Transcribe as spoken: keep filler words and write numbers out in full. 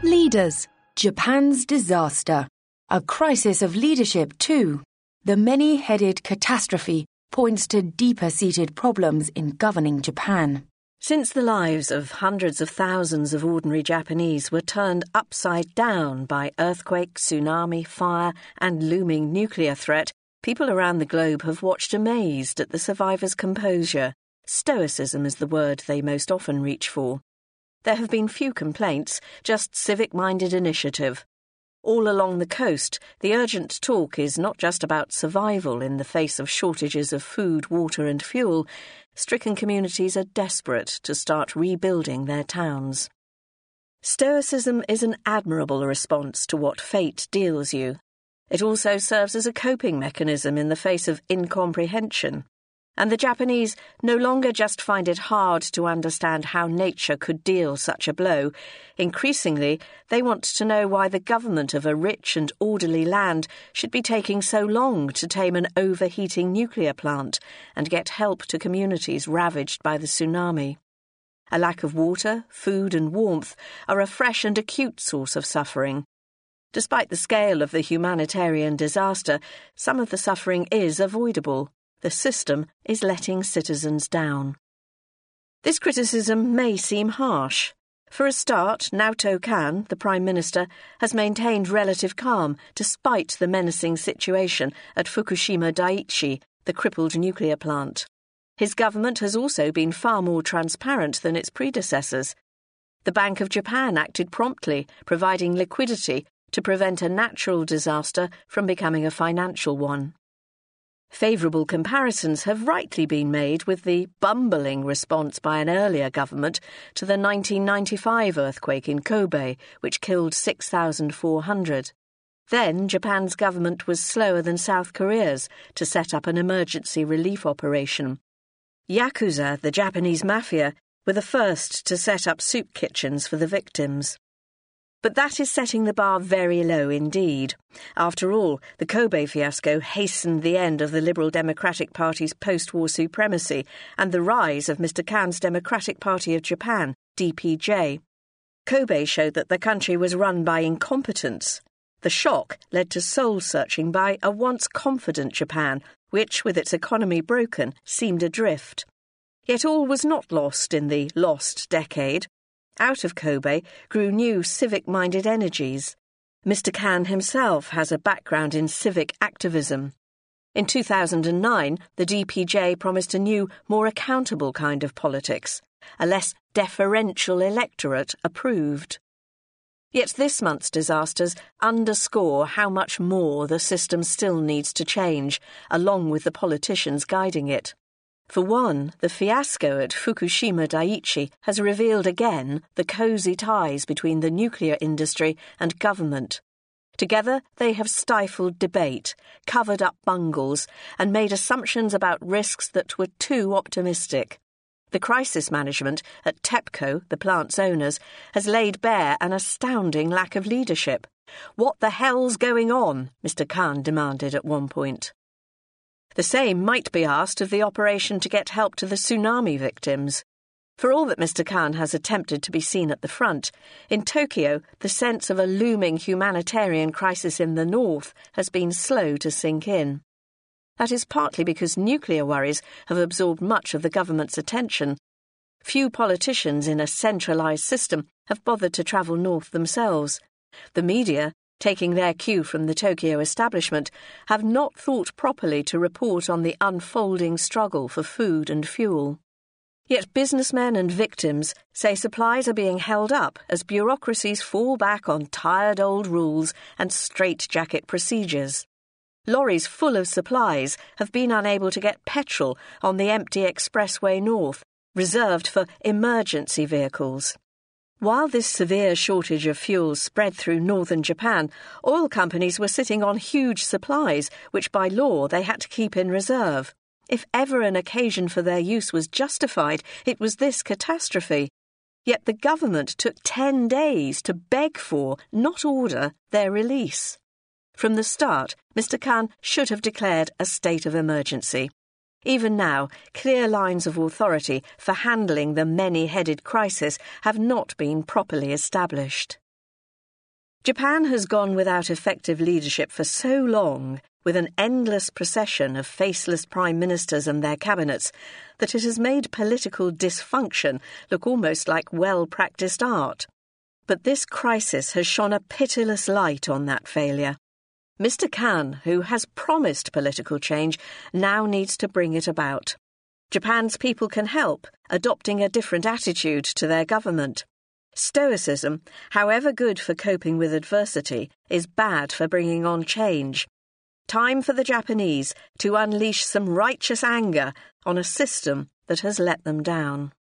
Leaders, Japan's disaster. A crisis of leadership too. The many-headed catastrophe points to deeper-seated problems in governing Japan. Since the lives of hundreds of thousands of ordinary Japanese were turned upside down by earthquake, tsunami, fire and looming nuclear threat, people around the globe have watched amazed at the survivors' composure. Stoicism is the word they most often reach for. There have been few complaints, just civic-minded initiative. All along the coast, the urgent talk is not just about survival in the face of shortages of food, water and fuel. Stricken communities are desperate to start rebuilding their towns. Stoicism is an admirable response to what fate deals you. It also serves as a coping mechanism in the face of incomprehension. And the Japanese no longer just find it hard to understand how nature could deal such a blow. Increasingly, they want to know why the government of a rich and orderly land should be taking so long to tame an overheating nuclear plant and get help to communities ravaged by the tsunami. A lack of water, food and warmth are a fresh and acute source of suffering. Despite the scale of the humanitarian disaster, some of the suffering is avoidable. The system is letting citizens down. This criticism may seem harsh. For a start, Naoto Kan, the Prime Minister, has maintained relative calm despite the menacing situation at Fukushima Daiichi, the crippled nuclear plant. His government has also been far more transparent than its predecessors. The Bank of Japan acted promptly, providing liquidity to prevent a natural disaster from becoming a financial one. Favourable comparisons have rightly been made with the bumbling response by an earlier government to the nineteen ninety-five earthquake in Kobe, which killed six thousand four hundred. Then Japan's government was slower than South Korea's to set up an emergency relief operation. Yakuza, the Japanese mafia, were the first to set up soup kitchens for the victims. But that is setting the bar very low indeed. After all, the Kobe fiasco hastened the end of the Liberal Democratic Party's post-war supremacy and the rise of Mister Kan's Democratic Party of Japan, D P J. Kobe showed that the country was run by incompetence. The shock led to soul-searching by a once confident Japan, which, with its economy broken, seemed adrift. Yet all was not lost in the lost decade. Out of Kobe grew new civic-minded energies. Mister Kan himself has a background in civic activism. In two thousand nine, the D P J promised a new, more accountable kind of politics. A less deferential electorate approved. Yet this month's disasters underscore how much more the system still needs to change, along with the politicians guiding it. For one, the fiasco at Fukushima Daiichi has revealed again the cosy ties between the nuclear industry and government. Together, they have stifled debate, covered up bungles, and made assumptions about risks that were too optimistic. The crisis management at TEPCO, the plant's owners, has laid bare an astounding lack of leadership. "What the hell's going on?" Mister Kan demanded at one point. The same might be asked of the operation to get help to the tsunami victims. For all that Mister Kan has attempted to be seen at the front, in Tokyo the sense of a looming humanitarian crisis in the north has been slow to sink in. That is partly because nuclear worries have absorbed much of the government's attention. Few politicians in a centralised system have bothered to travel north themselves. The media, taking their cue from the Tokyo establishment, have not thought properly to report on the unfolding struggle for food and fuel. Yet businessmen and victims say supplies are being held up as bureaucracies fall back on tired old rules and straitjacket procedures. Lorries full of supplies have been unable to get petrol on the empty expressway north, reserved for emergency vehicles. While this severe shortage of fuel spread through northern Japan, oil companies were sitting on huge supplies, which by law they had to keep in reserve. If ever an occasion for their use was justified, it was this catastrophe. Yet the government took ten days to beg for, not order, their release. From the start, Mister Kan should have declared a state of emergency. Even now, clear lines of authority for handling the many-headed crisis have not been properly established. Japan has gone without effective leadership for so long, with an endless procession of faceless prime ministers and their cabinets, that it has made political dysfunction look almost like well-practiced art. But this crisis has shone a pitiless light on that failure. Mister Kan, who has promised political change, now needs to bring it about. Japan's people can help, adopting a different attitude to their government. Stoicism, however good for coping with adversity, is bad for bringing on change. Time for the Japanese to unleash some righteous anger on a system that has let them down.